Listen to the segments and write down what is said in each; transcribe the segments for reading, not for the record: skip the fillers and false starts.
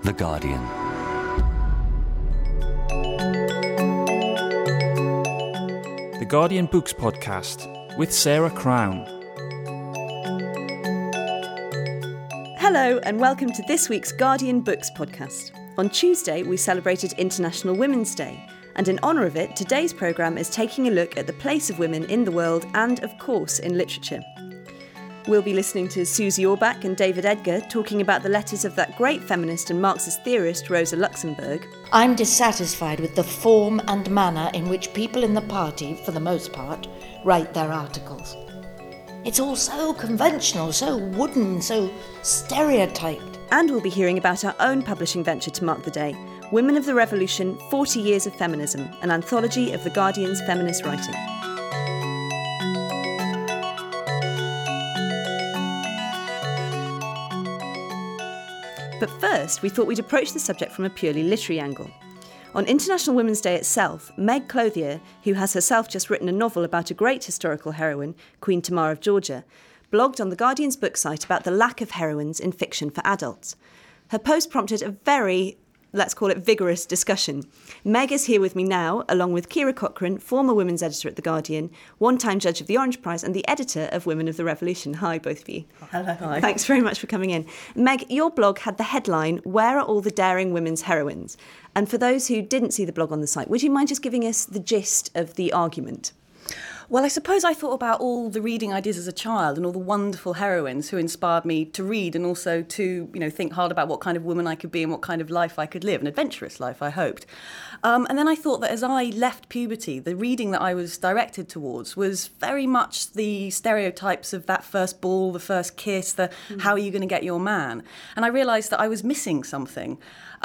The Guardian. The Guardian Books Podcast with Sarah Crown. Hello and welcome to this week's Guardian Books Podcast. On Tuesday we celebrated International Women's Day, and in honour of it, today's programme is taking a look at the place of women in the world and, of course, in literature. We'll be listening to Susie Orbach and David Edgar talking about the letters of that great feminist and Marxist theorist Rosa Luxemburg. I'm dissatisfied with the form and manner in which people in the party, for the most part, write their articles. It's all so conventional, so wooden, so stereotyped. And we'll be hearing about our own publishing venture to mark the day, Women of the Revolution, 40 Years of Feminism, an anthology of The Guardian's feminist writing. But first, we thought we'd approach the subject from a purely literary angle. On International Women's Day itself, Meg Clothier, who has herself just written a novel about a great historical heroine, Queen Tamar of Georgia, blogged on The Guardian's book site about the lack of heroines in fiction for adults. Her post prompted a very, let's call it, vigorous discussion. Meg is here with me now, along with Kira Cochrane, former women's editor at The Guardian, one-time judge of the Orange Prize and the editor of Women of the Revolution. Hi, both of you. Hello. Hi. Thanks very much for coming in. Meg, your blog had the headline, "Where are all the daring women's heroines?" And for those who didn't see the blog on the site, would you mind just giving us the gist of the argument? Well, I suppose I thought about all the reading I did as a child and all the wonderful heroines who inspired me to read and also to, think hard about what kind of woman I could be and what kind of life I could live, an adventurous life, I hoped. And then I thought that as I left puberty, the reading that I was directed towards was very much the stereotypes of that first ball, the first kiss, how are you going to get your man? And I realised that I was missing something.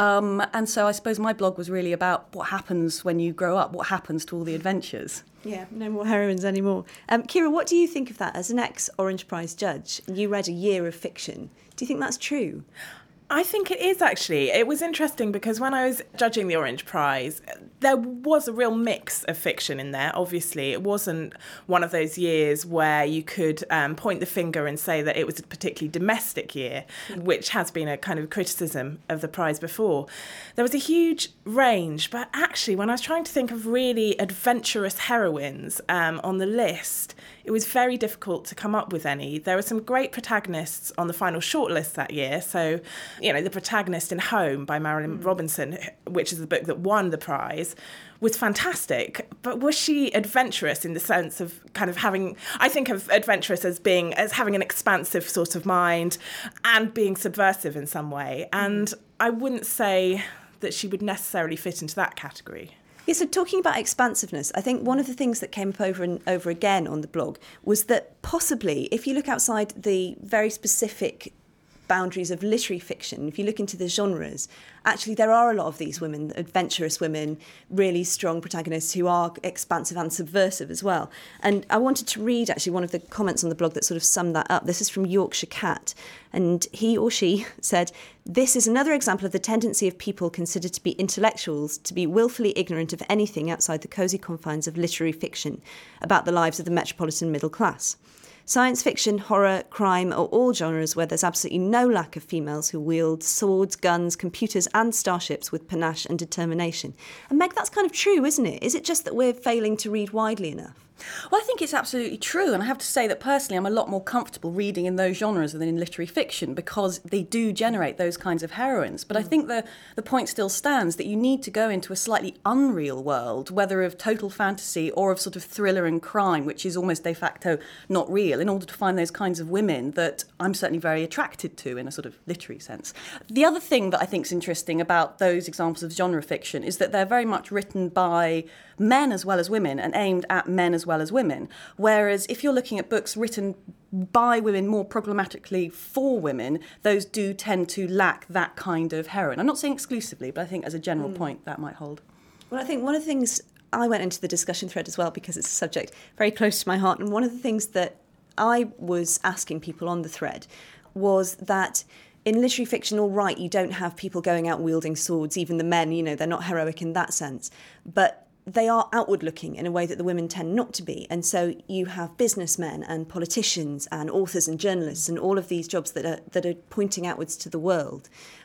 And so I suppose my blog was really about what happens when you grow up, what happens to all the adventures. Yeah, no more heroines anymore. Kira, what do you think of that as an ex-Orange Prize judge? You read a year of fiction. Do you think that's true? I think it is, actually. It was interesting because when I was judging the Orange Prize, there was a real mix of fiction in there. Obviously, it wasn't one of those years where you could point the finger and say that it was a particularly domestic year, which has been a kind of criticism of the prize before. There was a huge range, but actually, when I was trying to think of really adventurous heroines on the list, it was very difficult to come up with any. There were some great protagonists on the final shortlist that year. So, the protagonist in Home by Marilyn Robinson, which is the book that won the prize, was fantastic. But was she adventurous in the sense of kind of having, I think of adventurous as having an expansive sort of mind and being subversive in some way. And I wouldn't say that she would necessarily fit into that category. Yeah, so talking about expansiveness, I think one of the things that came up over and over again on the blog was that possibly, if you look outside the very specific boundaries of literary fiction, if you look into the genres, actually there are a lot of these women, adventurous women, really strong protagonists who are expansive and subversive as well. And I wanted to read actually one of the comments on the blog that sort of summed that up. This is from Yorkshire Cat, and he or she said, "This is another example of the tendency of people considered to be intellectuals to be willfully ignorant of anything outside the cosy confines of literary fiction about the lives of the metropolitan middle class. Science fiction, horror, crime are all genres where there's absolutely no lack of females who wield swords, guns, computers and starships with panache and determination." And Meg, that's kind of true, isn't it? Is it just that we're failing to read widely enough? Well, I think it's absolutely true. And I have to say that personally, I'm a lot more comfortable reading in those genres than in literary fiction because they do generate those kinds of heroines. But I think the point still stands that you need to go into a slightly unreal world, whether of total fantasy or of sort of thriller and crime, which is almost de facto not real, in order to find those kinds of women that I'm certainly very attracted to in a sort of literary sense. The other thing that I think is interesting about those examples of genre fiction is that they're very much written by men as well as women and aimed at men as well as women. Whereas if you're looking at books written by women more problematically for women, those do tend to lack that kind of heroine. I'm not saying exclusively, but I think as a general point that might hold. Well, I think one of the things, I went into the discussion thread as well because it's a subject very close to my heart, and one of the things that I was asking people on the thread was that in literary fiction, all right, you don't have people going out wielding swords, even the men, they're not heroic in that sense, but they are outward looking in a way that the women tend not to be. And so you have businessmen and politicians and authors and journalists and all of these jobs that are pointing outwards to the world.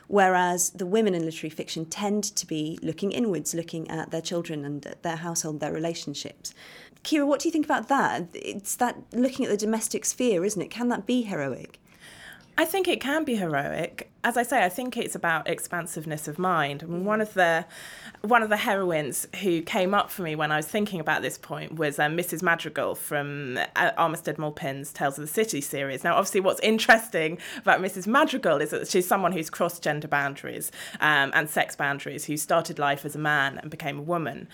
whereas the women in literary fiction tend to be looking inwards, looking at their children and at their household, their relationships. Kira, what do you think about that? It's that looking at the domestic sphere, isn't it? Can that be heroic? I think it can be heroic. As I say, I think it's about expansiveness of mind. I mean, one of the heroines who came up for me when I was thinking about this point was Mrs. Madrigal from Armistead Maupin's Tales of the City series. Now, obviously, what's interesting about Mrs. Madrigal is that she's someone who's crossed gender boundaries and sex boundaries, who started life as a man and became a woman.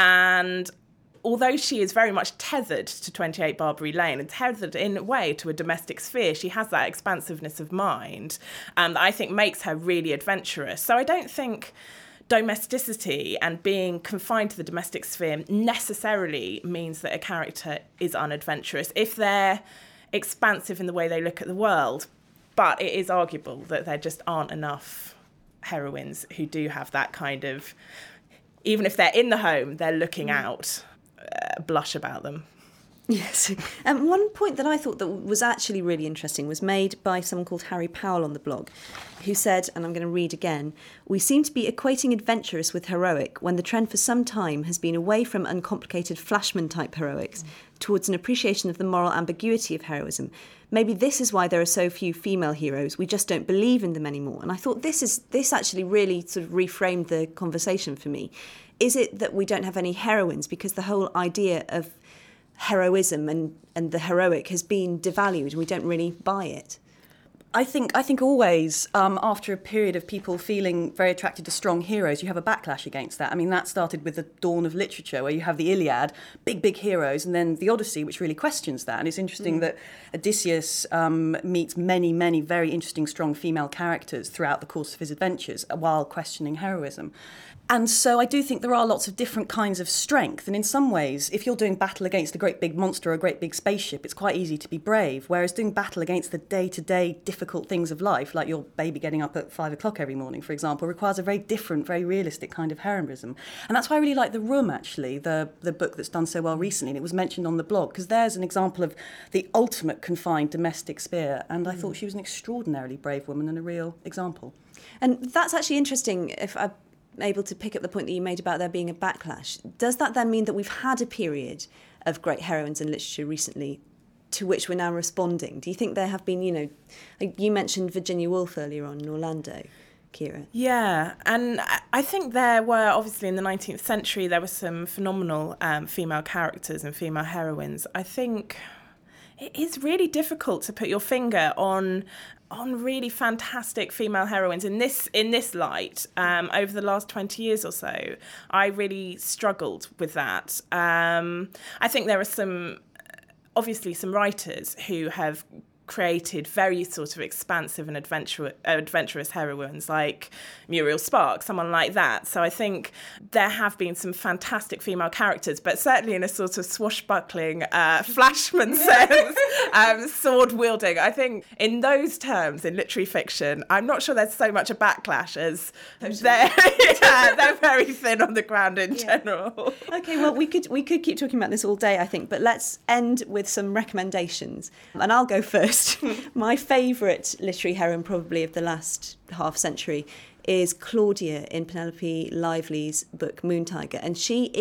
And although she is very much tethered to 28 Barbary Lane and tethered in a way to a domestic sphere, she has that expansiveness of mind that I think makes her really adventurous. So I don't think domesticity and being confined to the domestic sphere necessarily means that a character is unadventurous if they're expansive in the way they look at the world. But it is arguable that there just aren't enough heroines who do have that kind of, even if they're in the home, they're looking out. Blush about them. Yes. One point that I thought that was actually really interesting was made by someone called Harry Powell on the blog, who said, and I'm going to read again, "We seem to be equating adventurous with heroic when the trend for some time has been away from uncomplicated Flashman-type heroics towards an appreciation of the moral ambiguity of heroism. Maybe this is why there are so few female heroes. We just don't believe in them anymore." And I thought this actually really sort of reframed the conversation for me. Is it that we don't have any heroines because the whole idea of heroism and the heroic has been devalued and we don't really buy it? I think always, after a period of people feeling very attracted to strong heroes, you have a backlash against that. I mean, that started with the dawn of literature, where you have the Iliad, big heroes, and then the Odyssey, which really questions that. And it's interesting that Odysseus meets many very interesting, strong female characters throughout the course of his adventures while questioning heroism. And so I do think there are lots of different kinds of strength. And in some ways, if you're doing battle against a great big monster or a great big spaceship, it's quite easy to be brave. Whereas doing battle against the day-to-day difficult things of life, like your baby getting up at 5 o'clock every morning, for example, requires a very different, very realistic kind of heroism. And that's why I really like The Room, actually, the book that's done so well recently. And it was mentioned on the blog, because there's an example of the ultimate confined domestic sphere. And I thought she was an extraordinarily brave woman and a real example. And that's actually interesting, if I'm able to pick up the point that you made about there being a backlash. Does that then mean that we've had a period of great heroines in literature recently to which we're now responding? Do you think there have been, like you mentioned Virginia Woolf earlier on in Orlando, Kira? Yeah, and I think there were, obviously in the 19th century, there were some phenomenal female characters and female heroines. I think it is really difficult to put your finger on really fantastic female heroines in this light over the last 20 years or so. I really struggled with that. I think there are obviously some writers who have created very sort of expansive and adventurous heroines like Muriel Spark, someone like that. So I think there have been some fantastic female characters, but certainly in a sort of swashbuckling Flashman sense, sword wielding. I think in those terms, in literary fiction, I'm not sure there's so much a backlash as they're very thin on the ground in general. Okay, well, we could keep talking about this all day, I think, but let's end with some recommendations. And I'll go first. My favourite literary heroine probably of the last half century is Claudia in Penelope Lively's book Moon Tiger. And she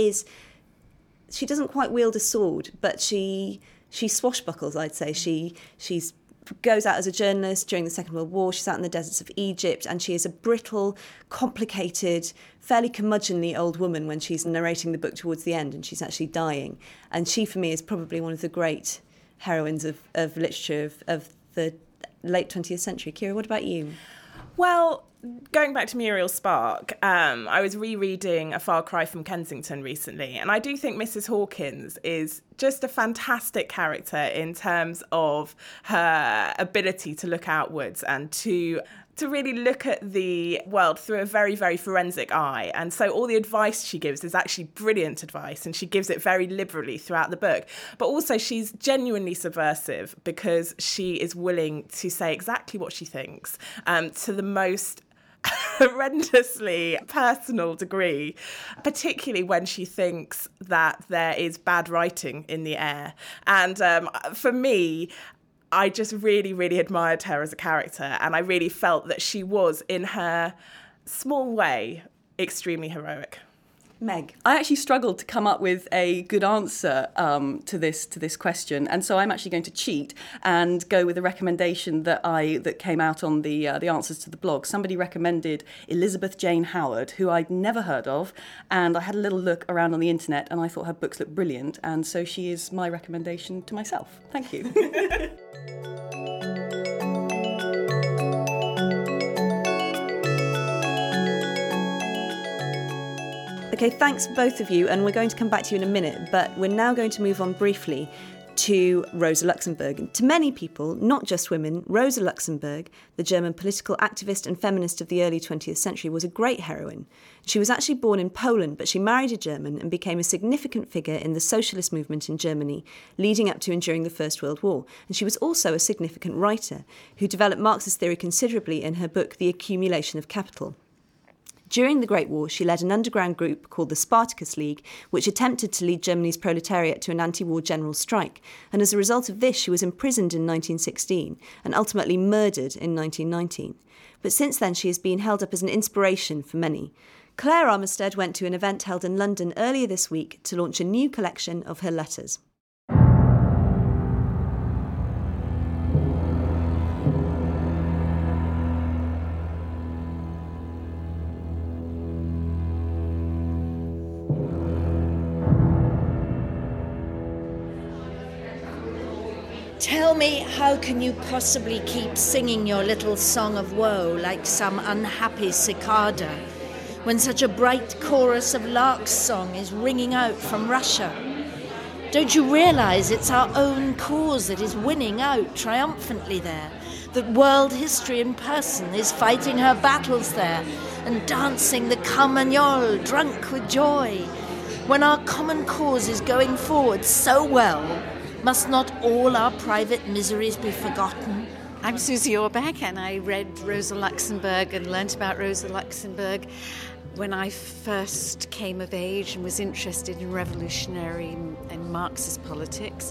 doesn't quite wield a sword, but she swashbuckles, I'd say. She goes out as a journalist during the Second World War. She's out in the deserts of Egypt, and she is a brittle, complicated, fairly curmudgeonly old woman when she's narrating the book towards the end and she's actually dying. And she, for me, is probably one of the great heroines of literature of the late 20th century. Kira, what about you? Well, going back to Muriel Spark, I was rereading A Far Cry from Kensington recently, and I do think Mrs. Hawkins is just a fantastic character in terms of her ability to look outwards and to really look at the world through a very, very forensic eye. And so all the advice she gives is actually brilliant advice, and she gives it very liberally throughout the book. But also she's genuinely subversive because she is willing to say exactly what she thinks to the most horrendously personal degree, particularly when she thinks that there is bad writing in the air. And for me, I just really, really admired her as a character, and I really felt that she was, in her small way, extremely heroic. Meg. I actually struggled to come up with a good answer to this question, and so I'm actually going to cheat and go with a recommendation that came out on the answers to the blog. Somebody recommended Elizabeth Jane Howard, who I'd never heard of, and I had a little look around on the internet, and I thought her books looked brilliant, and so she is my recommendation to myself. Thank you. Okay, thanks both of you, and we're going to come back to you in a minute, but we're now going to move on briefly to Rosa Luxemburg. And to many people, not just women, Rosa Luxemburg, the German political activist and feminist of the early 20th century, was a great heroine. She was actually born in Poland, but she married a German and became a significant figure in the socialist movement in Germany, leading up to and during the First World War. And she was also a significant writer, who developed Marxist theory considerably in her book, The Accumulation of Capital. During the Great War, she led an underground group called the Spartacus League, which attempted to lead Germany's proletariat to an anti-war general strike. And as a result of this, she was imprisoned in 1916 and ultimately murdered in 1919. But since then, she has been held up as an inspiration for many. Claire Armistead went to an event held in London earlier this week to launch a new collection of her letters. Tell me, how can you possibly keep singing your little song of woe like some unhappy cicada when such a bright chorus of lark's song is ringing out from Russia? Don't you realize it's our own cause that is winning out triumphantly there, that world history in person is fighting her battles there and dancing the carmagnole drunk with joy? When our common cause is going forward so well, must not all our private miseries be forgotten? I'm Susie Orbach, and I read Rosa Luxemburg and learnt about Rosa Luxemburg when I first came of age and was interested in revolutionary and Marxist politics,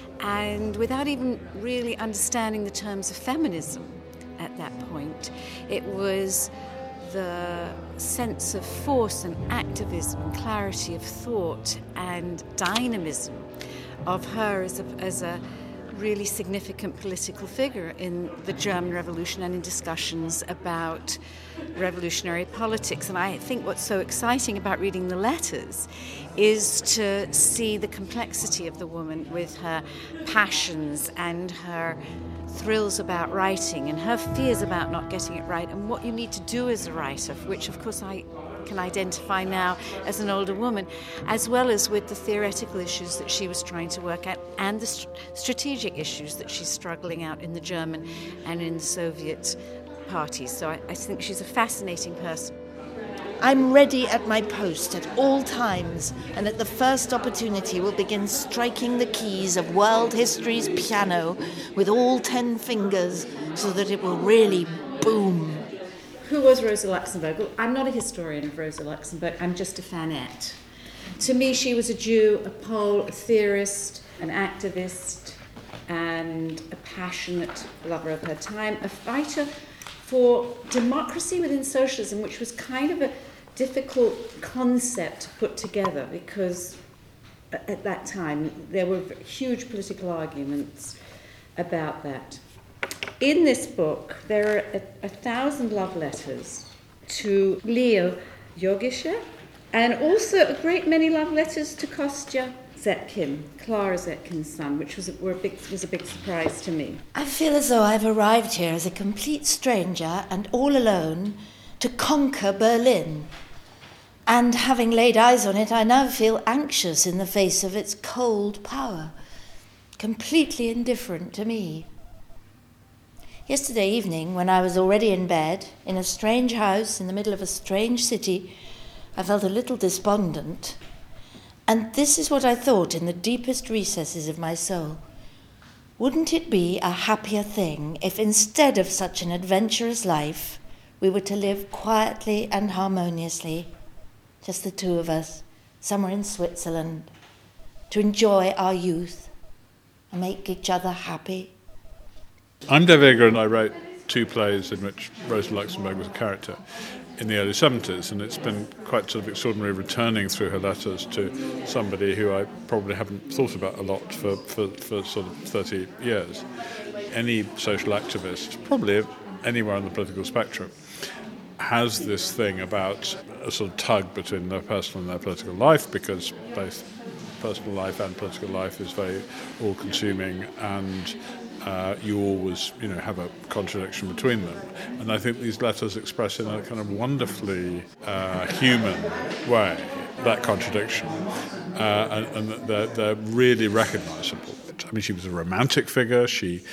and without even really understanding the terms of feminism at that point. It was the sense of force and activism and clarity of thought and dynamism of her as a really significant political figure in the German Revolution and in discussions about revolutionary politics. And I think what's so exciting about reading the letters is to see the complexity of the woman with her passions and her thrills about writing and her fears about not getting it right and what you need to do as a writer, which of course I can identify now as an older woman, as well as with the theoretical issues that she was trying to work at and the strategic issues that she's struggling out in the German and in the Soviet parties. So I think she's a fascinating person. I'm ready at my post at all times, and at the first opportunity will begin striking the keys of world history's piano with all 10 fingers so that it will really boom. Who was Rosa Luxemburg? Well, I'm not a historian of Rosa Luxemburg, I'm just a fanette. To me, she was a Jew, a Pole, a theorist, an activist, and a passionate lover of her time, a fighter for democracy within socialism, which was kind of a difficult concept to put together because at that time there were huge political arguments about that. In this book, there are 1,000 love letters to Leo Jogische and also a great many love letters to Kostya Zetkin, Clara Zetkin's son, which was a big surprise to me. I feel as though I've arrived here as a complete stranger and all alone to conquer Berlin. And having laid eyes on it, I now feel anxious in the face of its cold power, completely indifferent to me. Yesterday evening, when I was already in bed, in a strange house in the middle of a strange city, I felt a little despondent. And this is what I thought in the deepest recesses of my soul. Wouldn't it be a happier thing if instead of such an adventurous life, we were to live quietly and harmoniously, just the two of us, somewhere in Switzerland, to enjoy our youth and make each other happy I'm De Vega, and I wrote 2 plays in which Rosa Luxemburg was a character in the early 70s, and it's been quite sort of extraordinary returning through her letters to somebody who I probably haven't thought about a lot for sort of 30 years. Any social activist, probably anywhere on the political spectrum, has this thing about a sort of tug between their personal and their political life, because both personal life and political life is very all-consuming, and you always, have a contradiction between them. And I think these letters express in a kind of wonderfully human way that contradiction, and they're really recognisable. I mean, she was a romantic figure. She,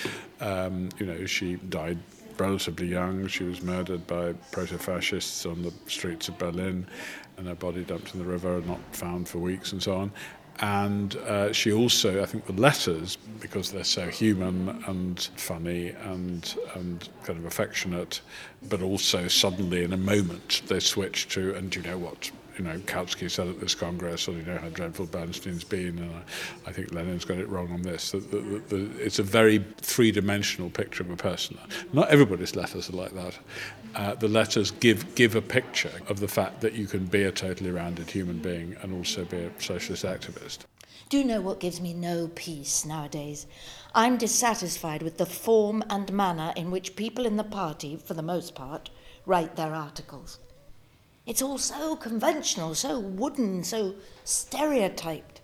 she died relatively young. She was murdered by proto-fascists on the streets of Berlin, and her body dumped in the river and not found for weeks and so on. And she also, I think the letters, because they're so human and funny and kind of affectionate, but also suddenly in a moment they switch to, and you know what, Kautsky said at this Congress, or how dreadful Bernstein's been, and I think Lenin's got it wrong on this. It's a very three-dimensional picture of a person. Not everybody's letters are like that. The letters give a picture of the fact that you can be a totally rounded human being and also be a socialist activist. Do you know what gives me no peace nowadays? I'm dissatisfied with the form and manner in which people in the party, for the most part, write their articles. It's all so conventional, so wooden, so stereotyped.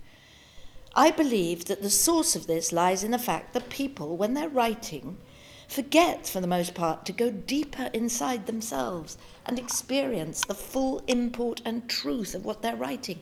I believe that the source of this lies in the fact that people, when they're writing, forget, for the most part, to go deeper inside themselves and experience the full import and truth of what they're writing.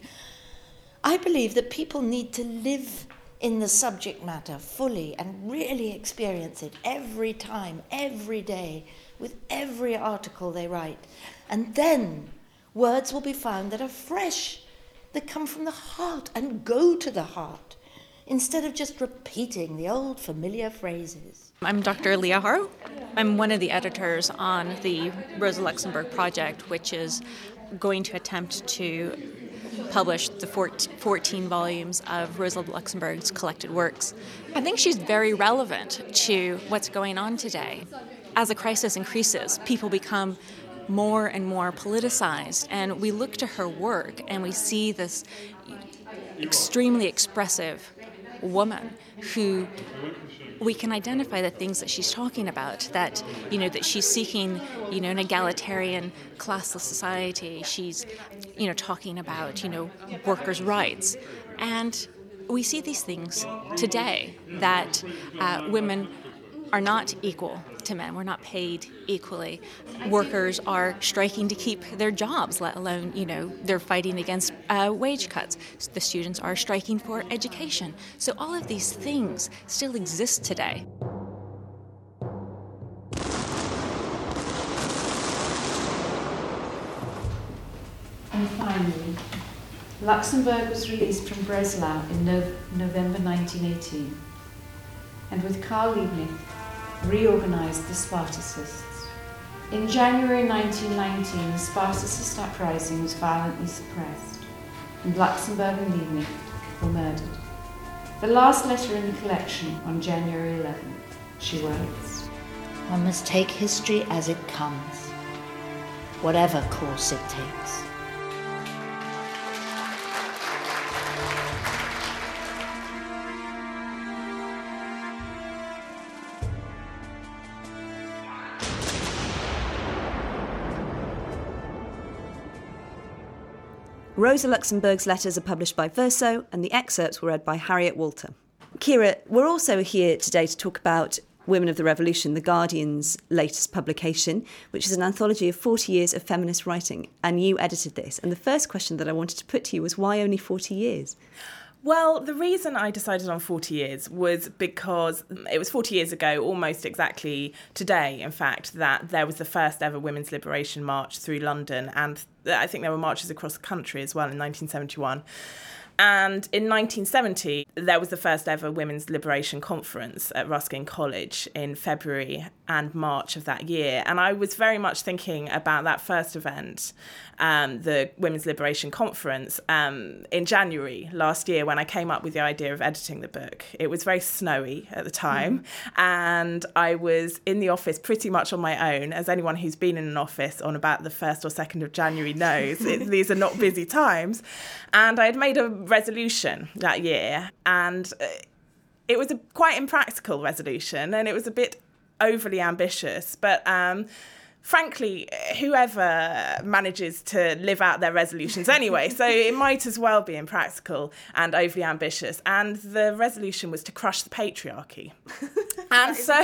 I believe that people need to live in the subject matter fully and really experience it every time, every day, with every article they write. And then words will be found that are fresh, that come from the heart and go to the heart, instead of just repeating the old familiar phrases. I'm Dr. Leah Haro. I'm one of the editors on the Rosa Luxemburg project, which is going to attempt to publish the 14 volumes of Rosa Luxemburg's collected works. I think she's very relevant to what's going on today. As the crisis increases, people become more and more politicized, and we look to her work and we see this extremely expressive woman who we can identify the things that she's talking about, that that she's seeking an egalitarian classless society. She's talking about workers' rights, and we see these things today, that women are not equal to men. We're not paid equally. Workers are striking to keep their jobs, let alone, they're fighting against wage cuts. The students are striking for education. So all of these things still exist today. And finally, Luxemburg was released from Breslau in November 1918, and with Karl Liebknecht reorganized the Spartacists. In January 1919, the Spartacist uprising was violently suppressed, and Luxemburg and Liebknecht were murdered. The last letter in the collection, on January 11th, she writes, "One must take history as it comes, whatever course it takes." Rosa Luxemburg's letters are published by Verso, and the excerpts were read by Harriet Walter. Kira, we're also here today to talk about Women of the Revolution, The Guardian's latest publication, which is an anthology of 40 years of feminist writing, and you edited this. And the first question that I wanted to put to you was, why only 40 years? Well, the reason I decided on 40 years was because it was 40 years ago, almost exactly today, in fact, that there was the first ever Women's Liberation March through London. And I think there were marches across the country as well in 1971. And in 1970, there was the first ever Women's Liberation Conference at Ruskin College in February and March of that year. And I was very much thinking about that first event, the Women's Liberation Conference, in January last year when I came up with the idea of editing the book. It was very snowy at the time, and I was in the office pretty much on my own. As anyone who's been in an office on about the 1st or 2nd of January knows, these are not busy times. And I had made a resolution that year, and it was a quite impractical resolution, and it was a bit overly ambitious, but frankly, whoever manages to live out their resolutions anyway, so it might as well be impractical and overly ambitious. And the resolution was to crush the patriarchy. And so,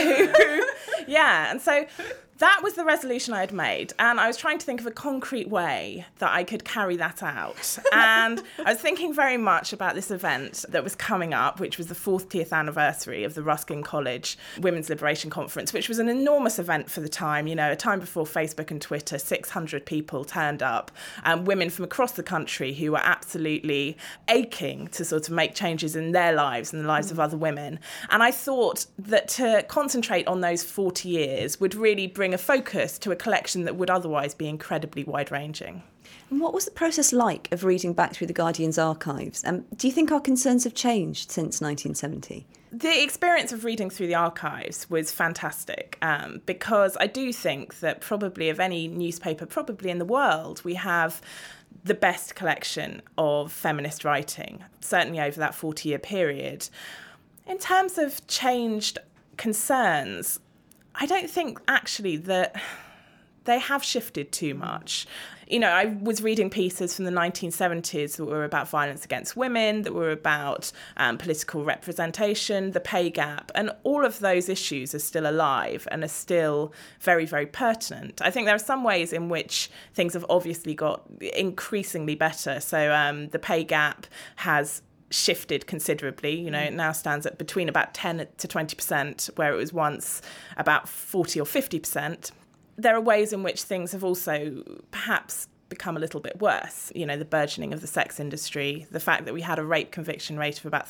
and so that was the resolution I had made. And I was trying to think of a concrete way that I could carry that out. And I was thinking very much about this event that was coming up, which was the 40th anniversary of the Ruskin College Women's Liberation Conference, which was an enormous event for the time. You know, a time before Facebook and Twitter, 600 people turned up, women from across the country who were absolutely aching to sort of make changes in their lives and the lives of other women. And I thought that to concentrate on those 40 years would really bring a focus to a collection that would otherwise be incredibly wide-ranging. And what was the process like of reading back through the Guardian's archives? Do you think our concerns have changed since 1970? The experience of reading through the archives was fantastic, because I do think that probably of any newspaper, probably in the world, we have the best collection of feminist writing, certainly over that 40-year period. In terms of changed concerns, I don't think actually that they have shifted too much. You know, I was reading pieces from the 1970s that were about violence against women, that were about political representation, the pay gap, and all of those issues are still alive and are still very, very pertinent. I think there are some ways in which things have obviously got increasingly better. So the pay gap has shifted considerably. You know, it now stands at between about 10 to 20%, where it was once about 40 or 50%. There are ways in which things have also perhaps become a little bit worse. You know, the burgeoning of the sex industry, the fact that we had a rape conviction rate of about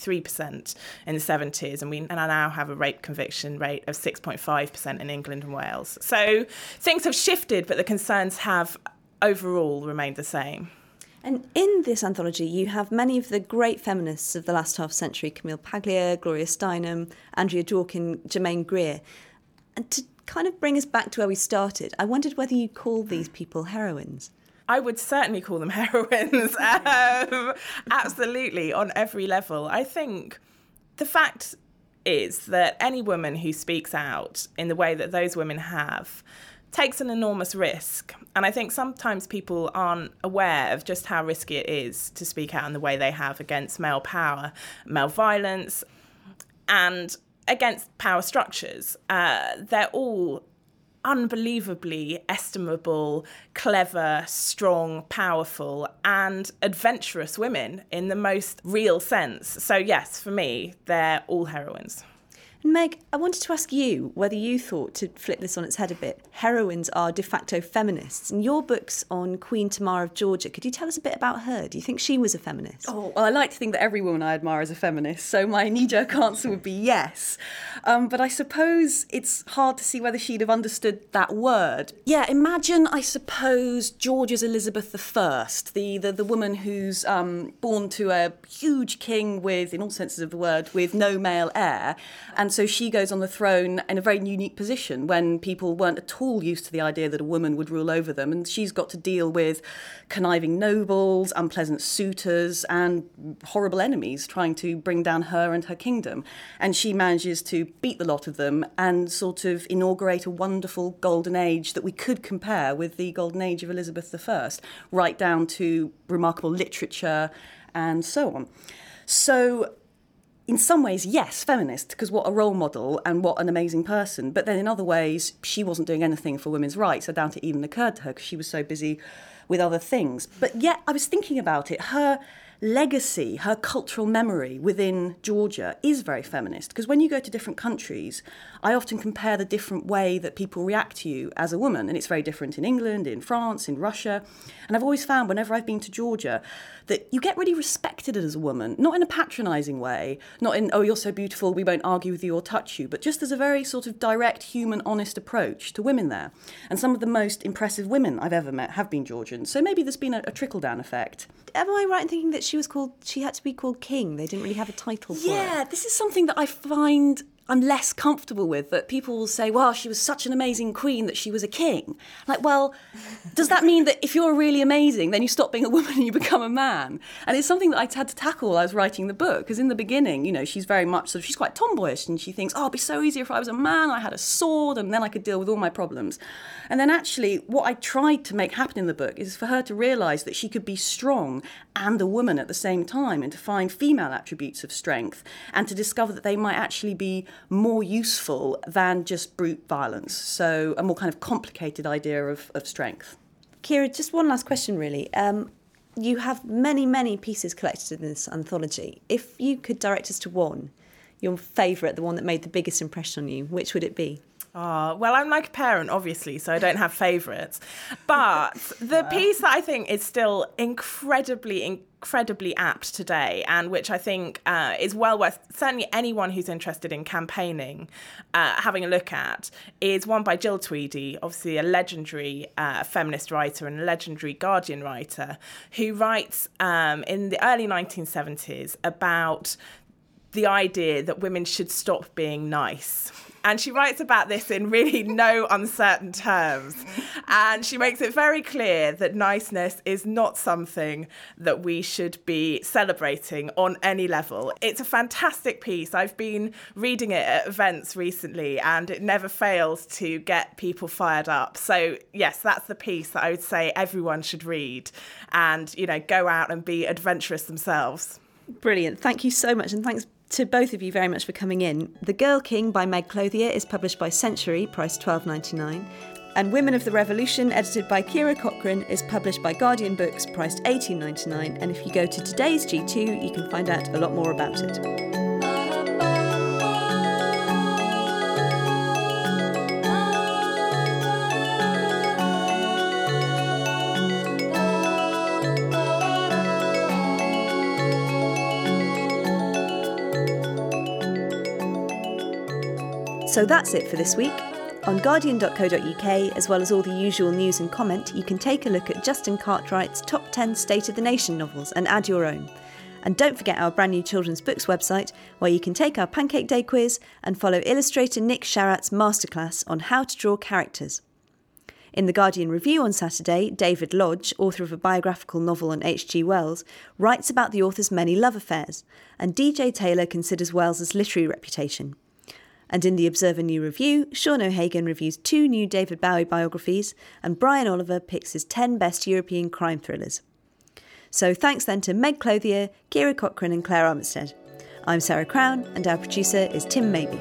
33% in the 70s, and I now have a rape conviction rate of 6.5% in England and Wales. So things have shifted, but the concerns have overall remained the same. And in this anthology, you have many of the great feminists of the last half century: Camille Paglia, Gloria Steinem, Andrea Dworkin, Germaine Greer. And to kind of bring us back to where we started, I wondered whether you call these people heroines. I would certainly call them heroines, absolutely, on every level. I think the fact is that any woman who speaks out in the way that those women have takes an enormous risk. And I think sometimes people aren't aware of just how risky it is to speak out in the way they have against male power, male violence, and against power structures. They're all unbelievably estimable, clever, strong, powerful, and adventurous women in the most real sense. So yes, for me, they're all heroines. And Meg, I wanted to ask you whether you thought, to flip this on its head a bit, heroines are de facto feminists. And your book's on Queen Tamar of Georgia. Could you tell us a bit about her? Do you think she was a feminist? Oh, well, I like to think that every woman I admire is a feminist, so my knee-jerk answer would be yes. But I suppose it's hard to see whether she'd have understood that word. Yeah, imagine, I suppose, Georgia's Elizabeth I, the woman who's born to a huge king with, in all senses of the word, with no male heir. And so she goes on the throne in a very unique position when people weren't at all used to the idea that a woman would rule over them. And she's got to deal with conniving nobles, unpleasant suitors, and horrible enemies trying to bring down her and her kingdom. And she manages to beat the lot of them and sort of inaugurate a wonderful golden age that we could compare with the golden age of Elizabeth I, right down to remarkable literature and so on. So in some ways, yes, feminist, because what a role model and what an amazing person. But then in other ways, she wasn't doing anything for women's rights. I doubt it even occurred to her because she was so busy with other things. But yet, I was thinking about it. Her legacy, her cultural memory within Georgia is very feminist. Because when you go to different countries, I often compare the different way that people react to you as a woman. And it's very different in England, in France, in Russia. And I've always found whenever I've been to Georgia that you get really respected as a woman, not in a patronising way, not in, oh, you're so beautiful, we won't argue with you or touch you, but just as a very sort of direct, human, honest approach to women there. And some of the most impressive women I've ever met have been Georgians. So maybe there's been a trickle-down effect. Am I right in thinking that she had to be called King? They didn't really have a title for her. Yeah, this is something that I find I'm less comfortable with, that people will say, well, she was such an amazing queen that she was a king. Like, well, does that mean that if you're really amazing, then you stop being a woman and you become a man? And it's something that I had to tackle while I was writing the book, because in the beginning, you know, she's very much sort of, she's quite tomboyish, and she thinks, oh, it'd be so easy if I was a man, I had a sword, and then I could deal with all my problems. And then actually, what I tried to make happen in the book is for her to realise that she could be strong and a woman at the same time, and to find female attributes of strength, and to discover that they might actually be more useful than just brute violence. So a more kind of complicated idea of strength. Kira, just one last question, really. You have many, many pieces collected in this anthology. If you could direct us to one, your favourite, the one that made the biggest impression on you, which would it be? Well, I'm like a parent, obviously, so I don't have favourites. But the piece that I think is still incredibly apt today, and which I think is well worth, certainly anyone who's interested in campaigning having a look at, is one by Jill Tweedy, obviously a legendary feminist writer and a legendary Guardian writer, who writes in the early 1970s about the idea that women should stop being nice. And she writes about this in really no uncertain terms. And she makes it very clear that niceness is not something that we should be celebrating on any level. It's a fantastic piece. I've been reading it at events recently, and it never fails to get people fired up. So, yes, that's the piece that I would say everyone should read and, you know, go out and be adventurous themselves. Brilliant. Thank you so much, and thanks to both of you very much for coming in. The Girl King by Meg Clothier is published by Century, priced $12.99. And Women of the Revolution, edited by Kira Cochrane, is published by Guardian Books, priced $18.99. And if you go to today's G2, you can find out a lot more about it. So that's it for this week. On guardian.co.uk, as well as all the usual news and comment, you can take a look at Justin Cartwright's top 10 State of the Nation novels and add your own. And don't forget our brand new children's books website, where you can take our Pancake Day quiz and follow illustrator Nick Sharratt's masterclass on how to draw characters. In the Guardian Review on Saturday, David Lodge, author of a biographical novel on H.G. Wells, writes about the author's many love affairs, and DJ Taylor considers Wells's literary reputation. And in the Observer New Review, Sean O'Hagan reviews 2 new David Bowie biographies, and Brian Oliver picks his 10 best European crime thrillers. So thanks then to Meg Clothier, Kira Cochrane and Claire Armitstead. I'm Sarah Crown, and our producer is Tim Mabey.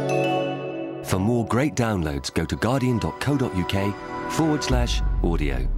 For more great downloads, go to guardian.co.uk/audio.